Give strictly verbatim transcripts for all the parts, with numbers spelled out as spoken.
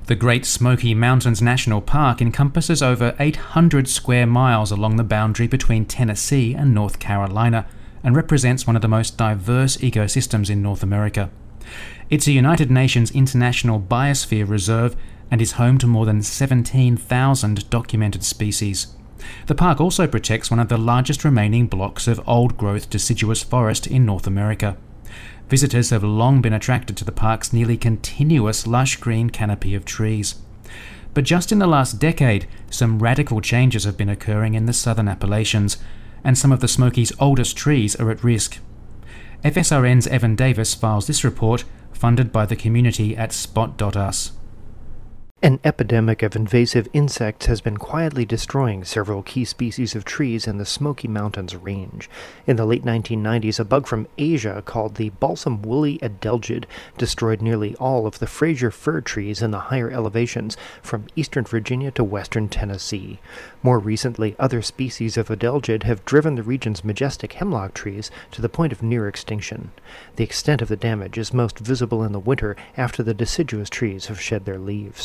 The Great Smoky Mountains National Park encompasses over eight hundred square miles along the boundary between Tennessee and North Carolina and represents one of the most diverse ecosystems in North America. It's a United Nations International Biosphere Reserve and is home to more than seventeen thousand documented species. The park also protects one of the largest remaining blocks of old-growth deciduous forest in North America. Visitors have long been attracted to the park's nearly continuous lush green canopy of trees. But just in the last decade, some radical changes have been occurring in the southern Appalachians, and some of the Smokies' oldest trees are at risk. F S R N's Evan Davis files this report, funded by the community at spot dot us. An epidemic of invasive insects has been quietly destroying several key species of trees in the Smoky Mountains range. In the late nineteen nineties, a bug from Asia called the balsam woolly adelgid destroyed nearly all of the Fraser fir trees in the higher elevations from eastern Virginia to western Tennessee. More recently, other species of adelgid have driven the region's majestic hemlock trees to the point of near extinction. The extent of the damage is most visible in the winter after the deciduous trees have shed their leaves.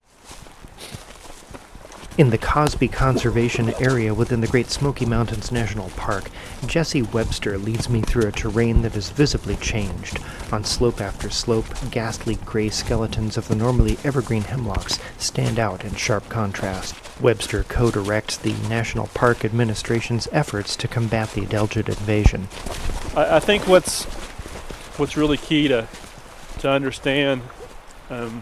In the Cosby Conservation Area within the Great Smoky Mountains National Park, Jesse Webster leads me through a terrain that is visibly changed. On slope after slope, ghastly gray skeletons of the normally evergreen hemlocks stand out in sharp contrast. Webster co-directs the National Park Administration's efforts to combat the adelgid invasion. I, I think what's what's really key to to understand um,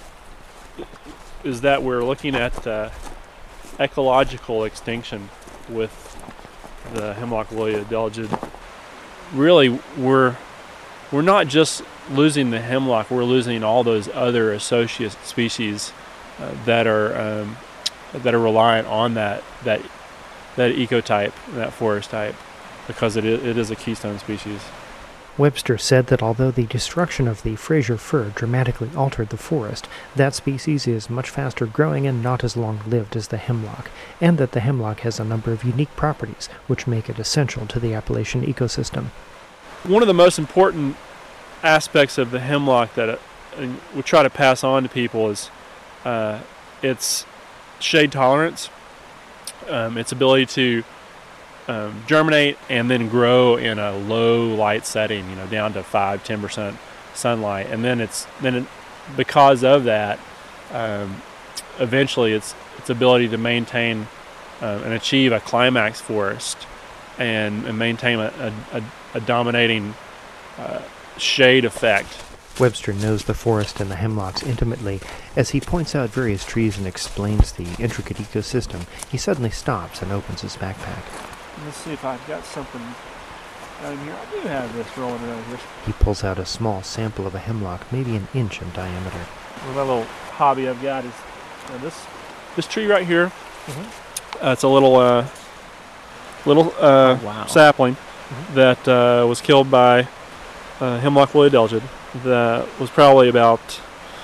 is that we're looking at uh, ecological extinction with the hemlock woolly adelgid. Really, we're we're not just losing the hemlock; we're losing all those other associate species uh, that are um, that are reliant on that that that ecotype, that forest type, because it is, it is a keystone species. Webster said that although the destruction of the Fraser fir dramatically altered the forest, that species is much faster growing and not as long-lived as the hemlock, and that the hemlock has a number of unique properties which make it essential to the Appalachian ecosystem. One of the most important aspects of the hemlock that uh, we try to pass on to people is uh, its shade tolerance, um, its ability to Um, germinate and then grow in a low light setting, you know, down to five, ten percent sunlight, and then it's then it, because of that, um, eventually its its ability to maintain uh, and achieve a climax forest and, and maintain a, a, a dominating uh, shade effect. Webster knows the forest and the hemlocks intimately. As he points out various trees and explains the intricate ecosystem, he suddenly stops and opens his backpack. Let's see if I've got something down here. I do have this rolling around here. He pulls out a small sample of a hemlock, maybe an inch in diameter. Well, my little hobby I've got is uh, this this tree right here. Mm-hmm. Uh, it's a little uh, little uh, oh, wow. sapling mm-hmm. that uh, was killed by uh, hemlock woolly adelgid. That was probably about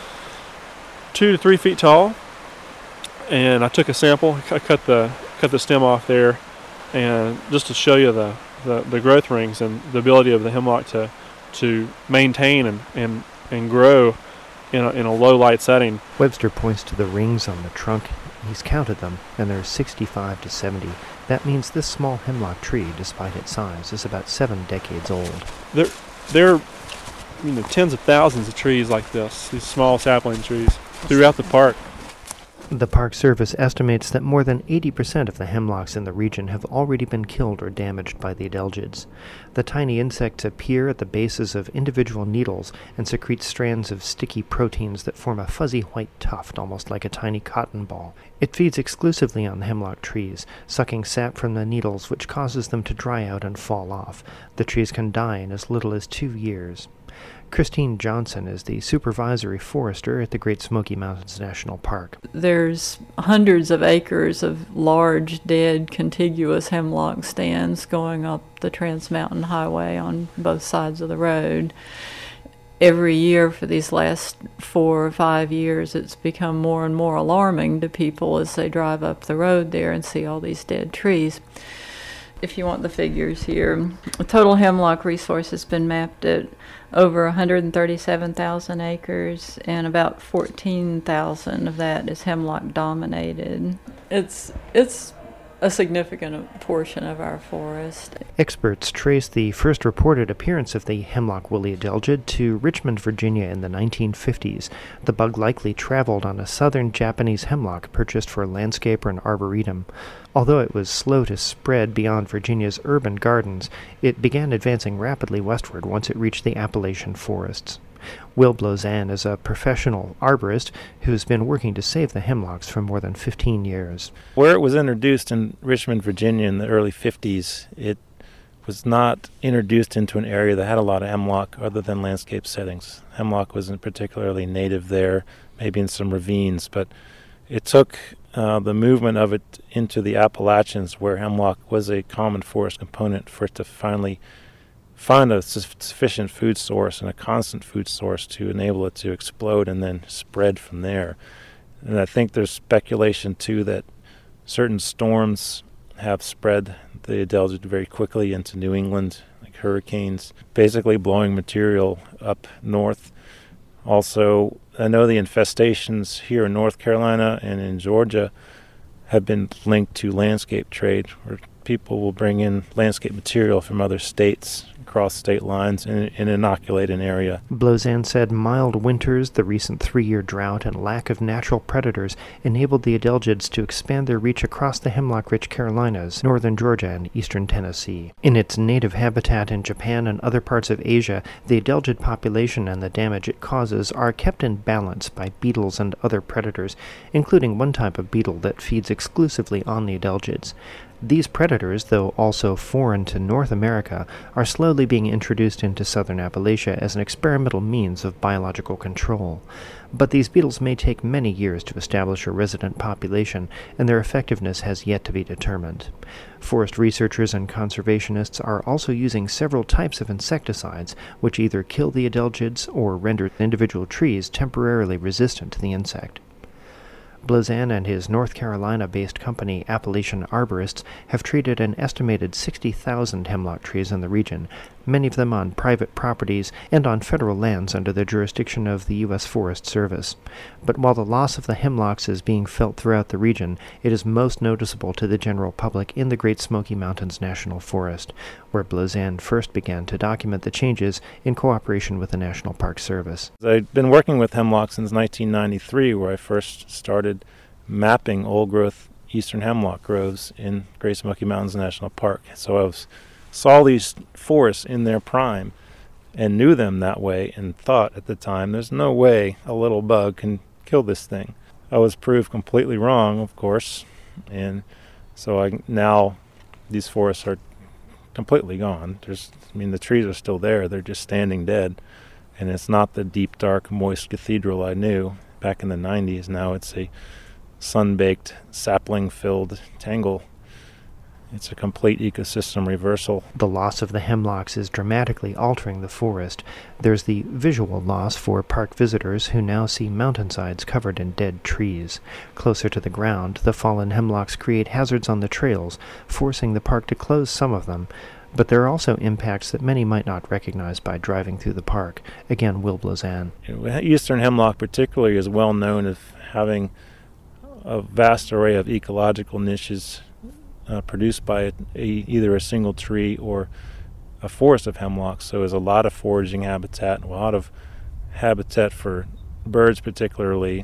two to three feet tall, and I took a sample. I cut the cut the stem off there. And just to show you the, the, the growth rings and the ability of the hemlock to to maintain and, and, and grow in a, in a low light setting. Webster points to the rings on the trunk. He's counted them, and there are sixty-five to seventy. That means this small hemlock tree, despite its size, is about seven decades old. There, there are you know, tens of thousands of trees like this, these small sapling trees, throughout the park. The Park Service estimates that more than eighty percent of the hemlocks in the region have already been killed or damaged by the adelgids. The tiny insects appear at the bases of individual needles and secrete strands of sticky proteins that form a fuzzy white tuft, almost like a tiny cotton ball. It feeds exclusively on the hemlock trees, sucking sap from the needles, which causes them to dry out and fall off. The trees can die in as little as two years. Christine Johnson is the supervisory forester at the Great Smoky Mountains National Park. There's hundreds of acres of large, dead, contiguous hemlock stands going up the Trans Mountain Highway on both sides of the road. Every year for these last four or five years, it's become more and more alarming to people as they drive up the road there and see all these dead trees. If you want the figures here, the total hemlock resource has been mapped at over one hundred thirty-seven thousand acres, and about fourteen thousand of that is hemlock dominated. It's it's a significant portion of our forest. Experts trace the first reported appearance of the hemlock woolly adelgid to Richmond, Virginia in the nineteen fifties. The bug likely traveled on a southern Japanese hemlock purchased for landscape or an arboretum. Although it was slow to spread beyond Virginia's urban gardens, it began advancing rapidly westward once it reached the Appalachian forests. Will Blozan is a professional arborist who's been working to save the hemlocks for more than fifteen years. Where it was introduced in Richmond, Virginia in the early fifties, it was not introduced into an area that had a lot of hemlock other than landscape settings. Hemlock wasn't particularly native there, maybe in some ravines, but it took uh, the movement of it into the Appalachians, where hemlock was a common forest component, for it to finally find a su- sufficient food source and a constant food source to enable it to explode and then spread from there. And I think there's speculation, too, that certain storms have spread the adelgid very quickly into New England, like hurricanes, basically blowing material up north. Also, I know the infestations here in North Carolina and in Georgia have been linked to landscape trade, where people will bring in landscape material from other states across state lines and, and inoculate an area. Blozan said mild winters, the recent three-year drought, and lack of natural predators enabled the adelgids to expand their reach across the hemlock-rich Carolinas, northern Georgia, and eastern Tennessee. In its native habitat in Japan and other parts of Asia, the adelgid population and the damage it causes are kept in balance by beetles and other predators, including one type of beetle that feeds exclusively on the adelgids. These predators, though also foreign to North America, are slowly being introduced into southern Appalachia as an experimental means of biological control. But these beetles may take many years to establish a resident population, and their effectiveness has yet to be determined. Forest researchers and conservationists are also using several types of insecticides, which either kill the adelgids or render individual trees temporarily resistant to the insect. Blozan and his North Carolina-based company Appalachian Arborists have treated an estimated sixty thousand hemlock trees in the region, many of them on private properties and on federal lands under the jurisdiction of the U S Forest Service. But while the loss of the hemlocks is being felt throughout the region, it is most noticeable to the general public in the Great Smoky Mountains National Forest, where Blozan first began to document the changes in cooperation with the National Park Service. I've been working with hemlock since nineteen ninety-three, where I first started mapping old-growth eastern hemlock groves in Great Smoky Mountains National Park. So I was, saw these forests in their prime and knew them that way, and thought at the time, there's no way a little bug can kill this thing. I was proved completely wrong, of course, and so I now these forests are completely gone. There's, I mean, the trees are still there, they're just standing dead, and it's not the deep, dark, moist cathedral I knew back in the nineties. Now it's a sun-baked, sapling-filled tangle. It's a complete ecosystem reversal. The loss of the hemlocks is dramatically altering the forest. There's the visual loss for park visitors who now see mountainsides covered in dead trees. Closer to the ground, the fallen hemlocks create hazards on the trails, forcing the park to close some of them. But there are also impacts that many might not recognize by driving through the park. Again, Will Blozan. Eastern hemlock particularly is well known as having a vast array of ecological niches uh, produced by a, a, either a single tree or a forest of hemlock. So there's a lot of foraging habitat, a lot of habitat for birds particularly,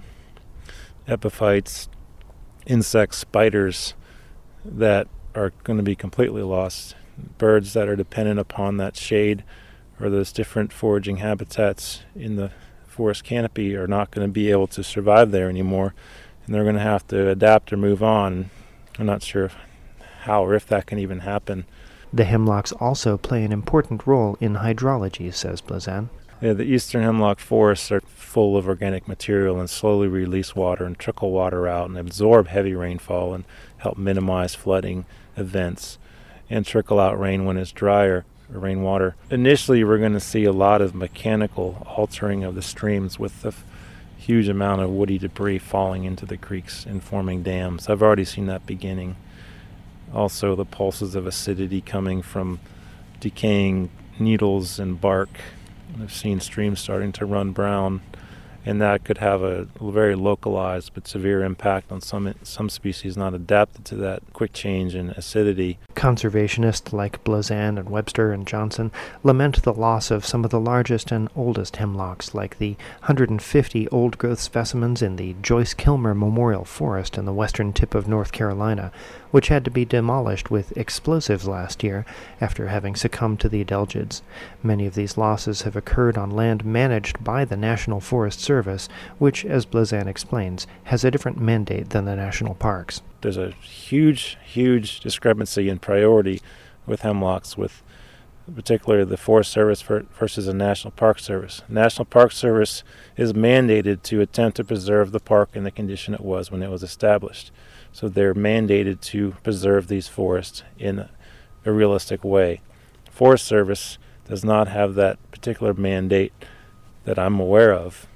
epiphytes, insects, spiders that are going to be completely lost. Birds that are dependent upon that shade or those different foraging habitats in the forest canopy are not going to be able to survive there anymore, and they're going to have to adapt or move on. I'm not sure how or if that can even happen. The hemlocks also play an important role in hydrology, says Blozan. Yeah, the eastern hemlock forests are full of organic material and slowly release water and trickle water out and absorb heavy rainfall and help minimize flooding events and trickle out rain when it's drier, or rainwater. Initially, we're going to see a lot of mechanical altering of the streams with the f- huge amount of woody debris falling into the creeks and forming dams. I've already seen that beginning. Also the pulses of acidity coming from decaying needles and bark. I've seen streams starting to run brown, and that could have a very localized but severe impact on some some species not adapted to that quick change in acidity. Conservationists like Blazan and Webster and Johnson lament the loss of some of the largest and oldest hemlocks, like the one hundred fifty old-growth specimens in the Joyce Kilmer Memorial Forest in the western tip of North Carolina, which had to be demolished with explosives last year after having succumbed to the adelgids. Many of these losses have occurred on land managed by the National Forest Service, which, as Blazan explains, has a different mandate than the national parks. There's a huge, huge discrepancy in priority with hemlocks, with particularly the Forest Service versus the National Park Service. National Park Service is mandated to attempt to preserve the park in the condition it was when it was established. So they're mandated to preserve these forests in a realistic way. Forest Service does not have that particular mandate that I'm aware of.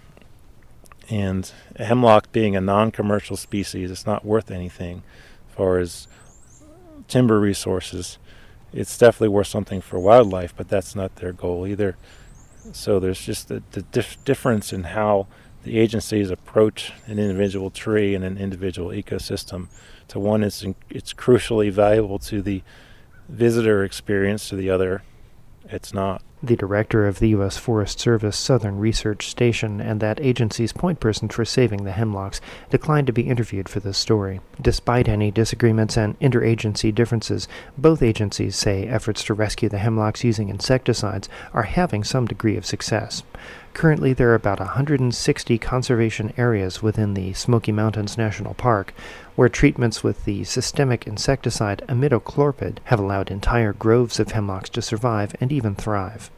And a hemlock being a non-commercial species, it's not worth anything as far as timber resources. It's definitely worth something for wildlife, but that's not their goal either. So there's just the, the dif- difference in how the agencies approach an individual tree and an individual ecosystem. To one, it's, it's crucially valuable to the visitor experience, to the other, it's not. The director of the U S Forest Service Southern Research Station and that agency's point person for saving the hemlocks declined to be interviewed for this story. Despite any disagreements and interagency differences, both agencies say efforts to rescue the hemlocks using insecticides are having some degree of success. Currently, there are about one hundred sixty conservation areas within the Smoky Mountains National Park, where treatments with the systemic insecticide imidacloprid have allowed entire groves of hemlocks to survive and even thrive.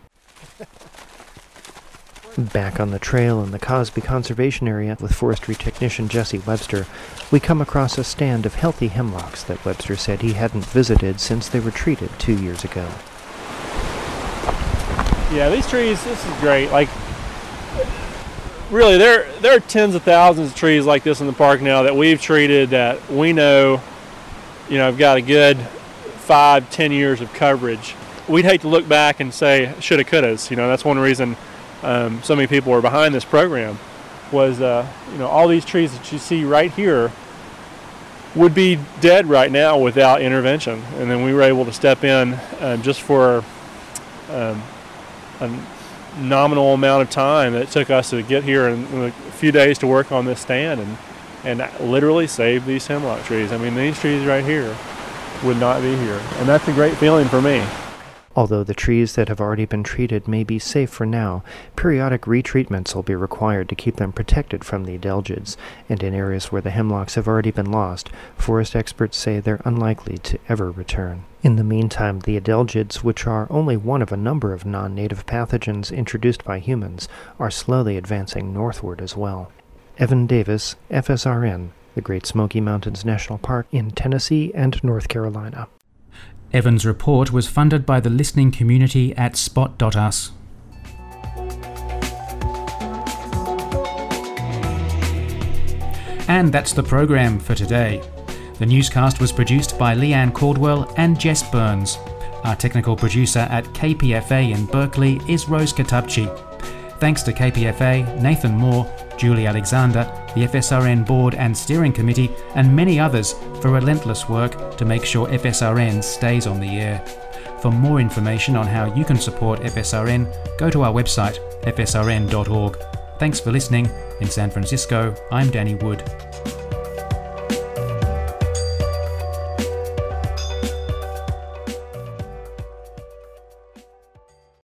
Back on the trail in the Cosby Conservation Area with forestry technician Jesse Webster, we come across a stand of healthy hemlocks that Webster said he hadn't visited since they were treated two years ago. Yeah, these trees, this is great. Like, really, there there are tens of thousands of trees like this in the park now that we've treated that we know, you know, have got a good five, ten years of coverage. We'd hate to look back and say shoulda, couldas. You know, that's one reason um, so many people were behind this program. Was uh, you know, all these trees that you see right here would be dead right now without intervention, and then we were able to step in uh, just for um, a nominal amount of time that it took us to get here in a few days to work on this stand and and literally save these hemlock trees. I mean, these trees right here would not be here, and that's a great feeling for me. Although the trees that have already been treated may be safe for now, periodic retreatments will be required to keep them protected from the adelgids, and in areas where the hemlocks have already been lost, forest experts say they're unlikely to ever return. In the meantime, the adelgids, which are only one of a number of non-native pathogens introduced by humans, are slowly advancing northward as well. Evan Davis, F S R N, the Great Smoky Mountains National Park in Tennessee and North Carolina. Evan's report was funded by the listening community at spot dot u s. And that's the program for today. The newscast was produced by Leanne Caldwell and Jess Burns. Our technical producer at K P F A in Berkeley is Rose Katabchi. Thanks to K P F A, Nathan Moore, Julie Alexander, the F S R N Board and Steering Committee, and many others for relentless work to make sure F S R N stays on the air. For more information on how you can support F S R N, go to our website, f s r n dot org. Thanks for listening. In San Francisco, I'm Danny Wood.